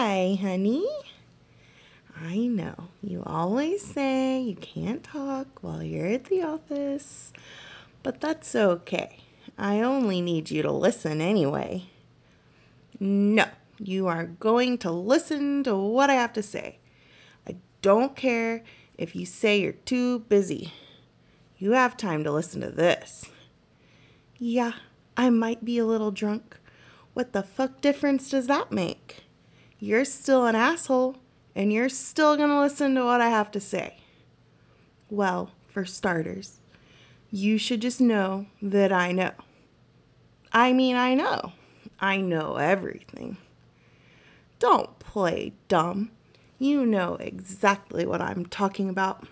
Hi, honey. I know you always say you can't talk while you're at the office, but that's okay. I only need you to listen anyway. No, you are going to listen to what I have to say. I don't care if you say you're too busy. You have time to listen to this. Yeah, I might be a little drunk. What the fuck difference does that make? You're still an asshole, and you're still gonna listen to what I have to say. Well, for starters, you should just know that I know. I mean, I know. I know everything. Don't play dumb. You know exactly what I'm talking about.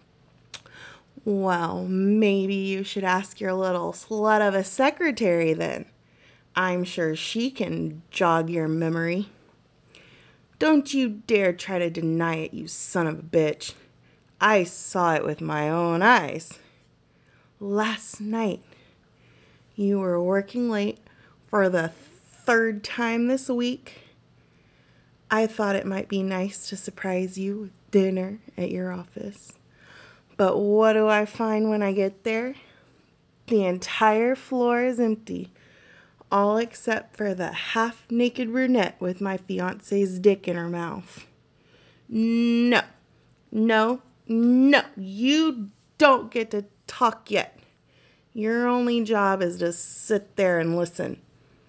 Well, maybe you should ask your little slut of a secretary then. I'm sure she can jog your memory. Don't you dare try to deny it, you son of a bitch. I saw it with my own eyes. Last night, you were working late for the third time this week. I thought it might be nice to surprise you with dinner at your office. But what do I find when I get there? The entire floor is empty, all except for the half-naked brunette with my fiance's dick in her mouth. No, no, no, you don't get to talk yet. Your only job is to sit there and listen.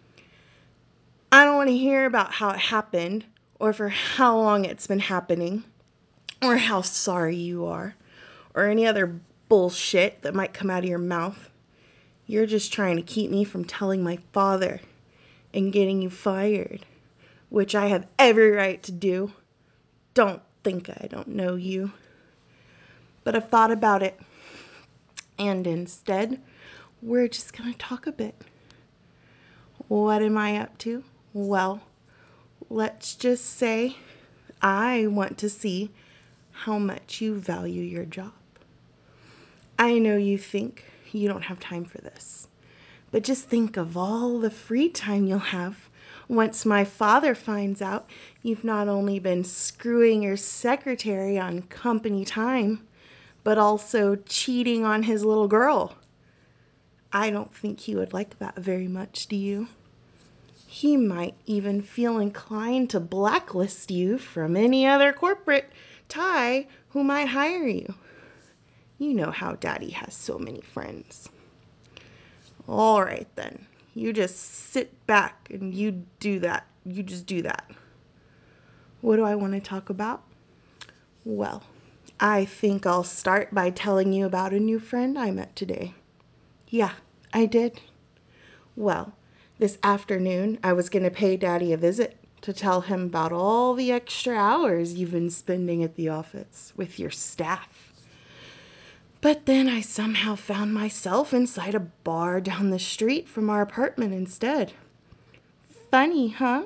I don't want to hear about how it happened, or for how long it's been happening, or how sorry you are, or any other bullshit that might come out of your mouth. You're just trying to keep me from telling my father and getting you fired, which I have every right to do. Don't think I don't know you. But I've thought about it, and instead, we're just going to talk a bit. What am I up to? Well, let's just say I want to see how much you value your job. I know you think you don't have time for this, but just think of all the free time you'll have once my father finds out you've not only been screwing your secretary on company time, but also cheating on his little girl. I don't think he would like that very much, do you? He might even feel inclined to blacklist you from any other corporate tie who might hire you. You know how Daddy has so many friends. All right then, you just sit back and you do that. You just do that. What do I want to talk about? Well, I think I'll start by telling you about a new friend I met today. Yeah, I did. Well, this afternoon I was going to pay Daddy a visit to tell him about all the extra hours you've been spending at the office with your staff. But then I somehow found myself inside a bar down the street from our apartment instead. Funny, huh?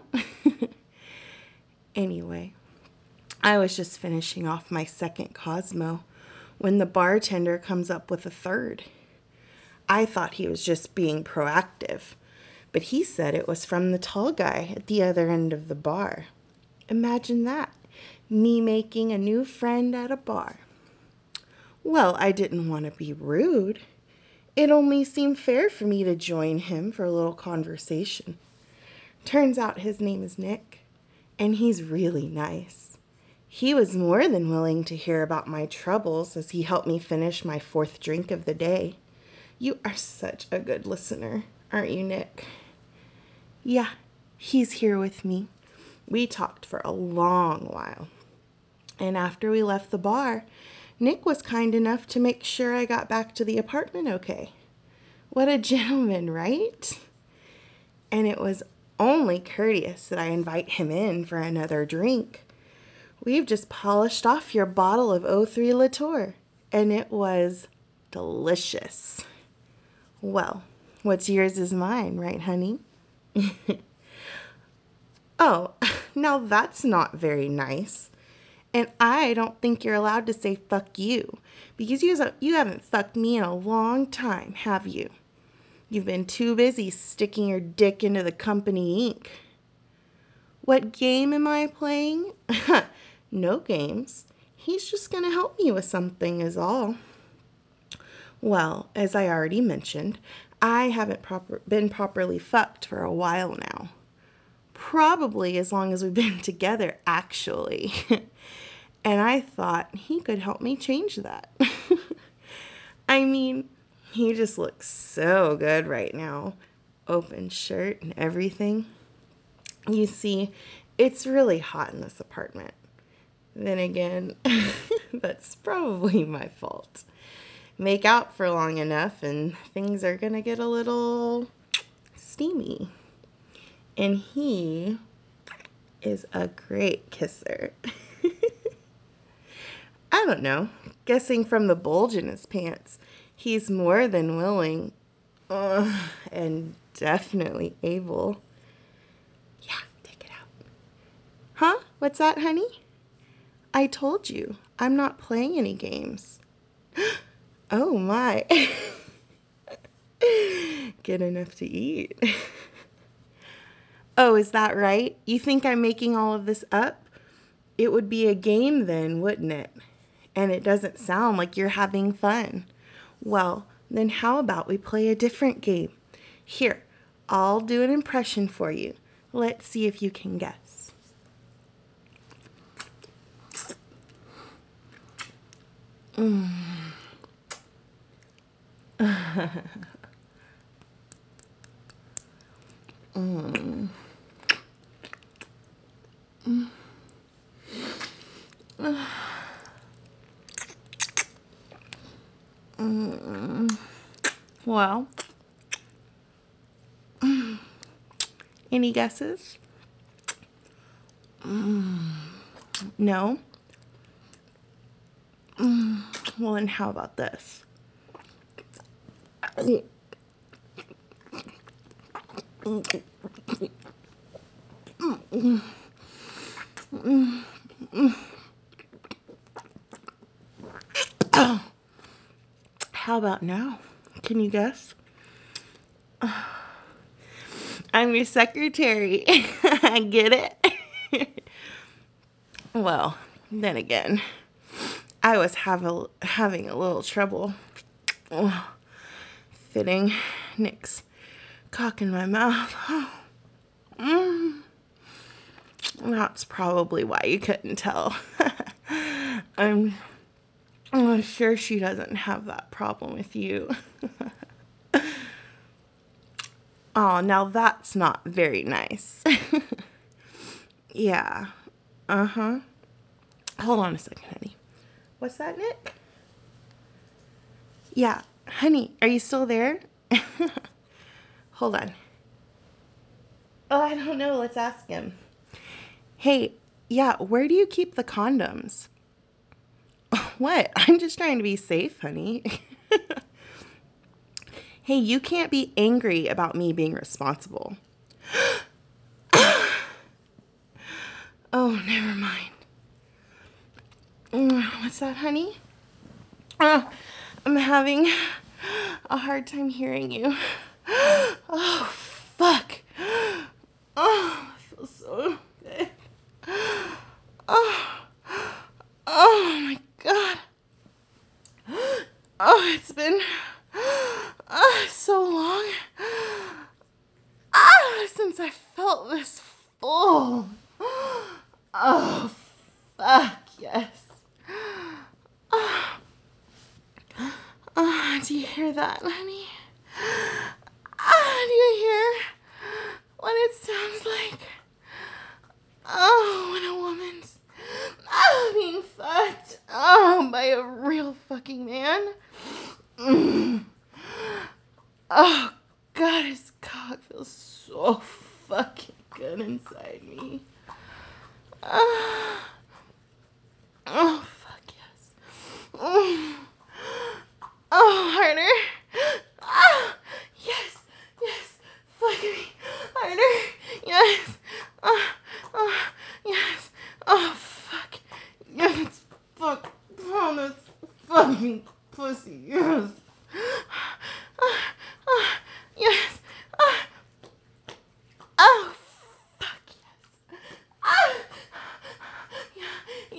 Anyway, I was just finishing off my second Cosmo when the bartender comes up with a third. I thought he was just being proactive, but he said it was from the tall guy at the other end of the bar. Imagine that, me making a new friend at a bar. Well, I didn't want to be rude. It only seemed fair for me to join him for a little conversation. Turns out his name is Nick, and he's really nice. He was more than willing to hear about my troubles as he helped me finish my fourth drink of the day. You are such a good listener, aren't you, Nick? Yeah, he's here with me. We talked for a long while. And after we left the bar, Nick was kind enough to make sure I got back to the apartment okay. What a gentleman, right? And it was only courteous that I invite him in for another drink. We've just polished off your bottle of O3 Latour, and it was delicious. Well, what's yours is mine, right, honey? Oh, now that's not very nice. And I don't think you're allowed to say fuck you, because you haven't fucked me in a long time, have you? You've been too busy sticking your dick into the company ink. What game am I playing? No games. He's just going to help me with something, is all. Well, as I already mentioned, I haven't been properly fucked for a while now. Probably as long as we've been together, actually. And I thought he could help me change that. I mean, he just looks so good right now. Open shirt and everything. You see, it's really hot in this apartment. Then again, that's probably my fault. Make out for long enough and things are gonna get a little steamy. And he is a great kisser. I don't know. Guessing from the bulge in his pants, he's more than willing. And definitely able. Yeah, take it out. Huh? What's that, honey? I told you, I'm not playing any games. Oh my. Get enough to eat. Oh, is that right? You think I'm making all of this up? It would be a game then, wouldn't it? And it doesn't sound like you're having fun. Well, then how about we play a different game? Here, I'll do an impression for you. Let's see if you can guess. Well, any guesses? No? Well, then how about this? How about now? Can you guess? I'm your secretary. I get it. Well, then again, I was having a little trouble fitting Nick's cock in my mouth. That's probably why you couldn't tell. I'm, I'm sure she doesn't have that problem with you. Oh, now that's not very nice. Yeah. Uh-huh. Hold on a second, honey. What's that, Nick? Yeah. Honey, are you still there? Hold on. Oh, I don't know. Let's ask him. Hey, yeah, where do you keep the condoms? What? I'm just trying to be safe, honey. Hey, you can't be angry about me being responsible. Oh, never mind. What's that, honey? I'm having a hard time hearing you. Oh, fuck. Oh, I feel so good. Oh, oh my god. Oh, it's been so long since I felt this full. Oh, fuck, yes. Do you hear that, honey? Do you hear what it sounds like? Oh, when a woman's being fucked by a real fucking man. Oh, God, his cock feels so fucking good inside me. Oh, fuck yes. Oh, harder. Yes, yes. Fuck me. Harder. Yes. Oh, yes. Oh, fuck. Yes. Fuck. Oh, that's fucking pussy. Yes. Yes. Oh, fuck yes.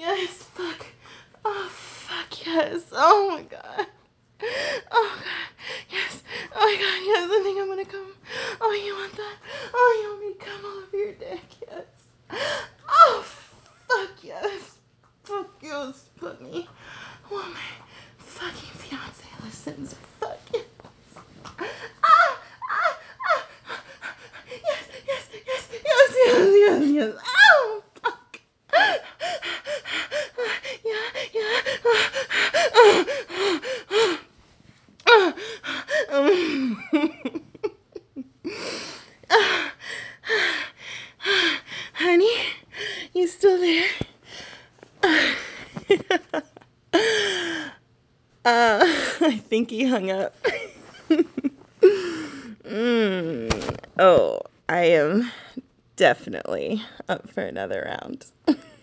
Yes, fuck. Oh, fuck, yes. Oh, my God. Oh, God. Yes. Oh, my God, yes. I think I'm gonna come. Oh, you want that? Oh, you want me to come all over your dick? Yes. Oh, fuck, yes. Fuck, yes. Fuck me. Oh, my fucking fiance listens. Fuck, yes. Ah! Ah! Ah! Yes, yes, yes, yes, yes, yes, yes. Oh, fuck. Yeah, yeah. Honey, you still there? I think he hung up. Oh, I am definitely up for another round.